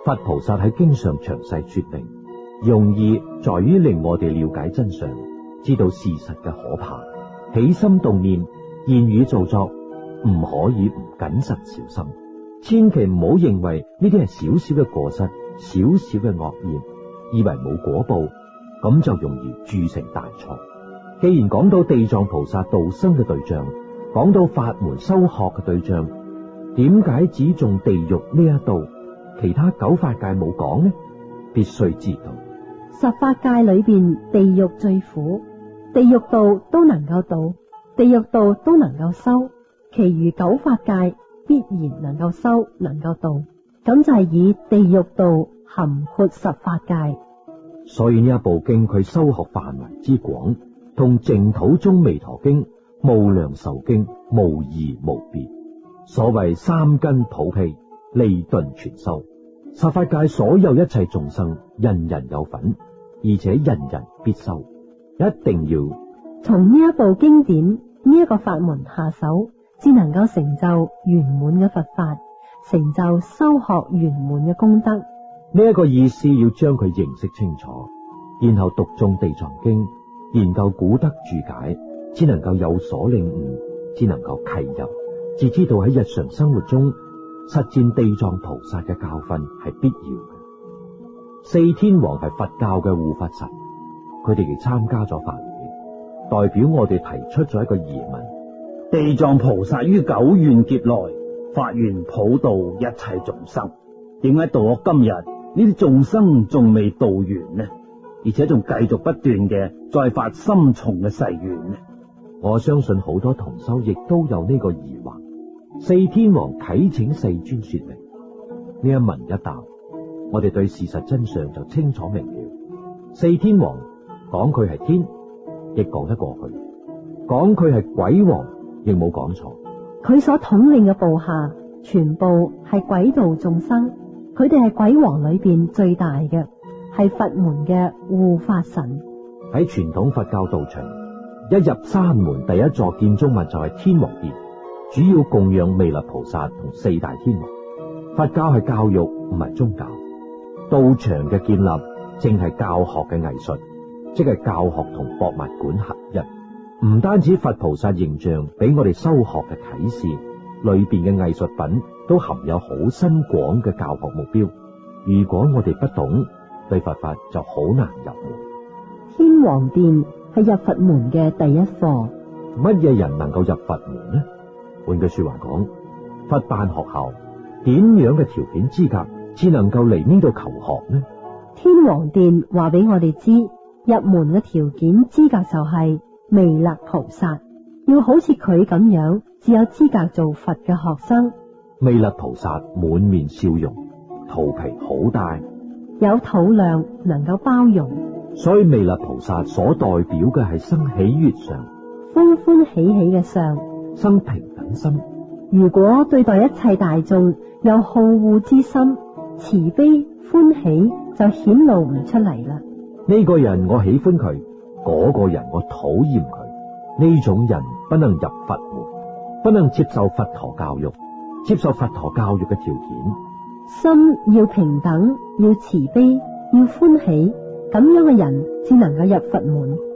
佛菩薩喺經上詳細說明，用意在於令我哋了解真相，知道事實嘅可怕。起心動念、言語造作，唔可以唔謹慎小心，千祈唔好認為呢啲係小小嘅過失、小小嘅惡業，以為冇果報，咁就容易鑄成大錯。既然講到地藏菩薩度生嘅對象，講到法門修學嘅對象，點解只重地獄呢一度，其他九法界冇講呢？必須知道， 十法界裏邊地獄最苦，地獄道都能夠度，地獄道都能夠修，其餘九法界必然能夠修，能夠度，咁就係以地獄道含括十法界。 所以呢一部經佢修學範圍之廣，同淨土宗彌陀經、無量壽經無異無別。所謂三根普被，利鈍全收，十法界所有一切眾生，人人有份，而且人人必修，一定要從呢一部經典呢一個法門下手，只能夠成就圓滿嘅佛法，成就修學圓滿嘅功德。 呢一個意思要將佢認識清楚，然後讀誦地藏經，研究古德注解，只能夠有所領悟，只能夠契入，至知道喺日常生活中實踐地藏菩薩嘅教訓係必要嘅。四天王係佛教嘅護法神，佢哋亦參加咗法會，代表我哋提出咗一個疑問： 地藏菩薩於久遠劫內發願普度一切眾生，點解到我今日呢啲眾生仲未度完呢？而且仲繼續不斷嘅再發深重嘅誓願呢？ 我相信好多同修亦都有呢個疑惑。四天王啟請世尊說明，呢一問一答，我哋對事實真相就清楚明了。四天王講佢係天，亦講得過去；講佢係鬼王，亦冇講錯。 佢所統領嘅部下全部係鬼道眾生，佢哋係鬼王裏邊最大嘅，係佛門嘅護法神。 喺傳統佛教道場，一入山門第一座建築物就係天王殿，主要供養彌勒菩薩同四大天王。佛教係教育，唔係宗教。道場嘅建立正係教學嘅藝術，即係教學同博物館合一。唔單止佛菩薩形象俾我哋修學嘅啟示，裏邊嘅藝術品都含有好深廣嘅教學目標。如果我哋不懂，對佛法就好難入門。 天王殿係入佛門嘅第一課。 乜嘢人能夠入佛門呢？換句說話講，佛辦學校，點樣嘅條件資格至能夠嚟呢度求學呢？ 天王殿話俾我哋知，入門嘅條件資格就係彌勒菩薩，要好似佢咁樣，只有資格做佛嘅學生。 彌勒菩薩滿面笑容，肚皮好大， 有肚量，能夠包容， 所以彌勒菩薩所代表嘅係生喜悅相， 歡歡喜喜嘅相， 生平等心。 如果對待一切大眾有好惡之心，慈悲歡喜就顯露唔出嚟啦。 呢個人我喜歡佢，嗰個人我討厭佢，呢種人不能入佛門，不能接受佛陀教育。接受佛陀教育嘅條件， 心要平等，要慈悲，要歡喜，咁樣嘅人先能夠入佛門。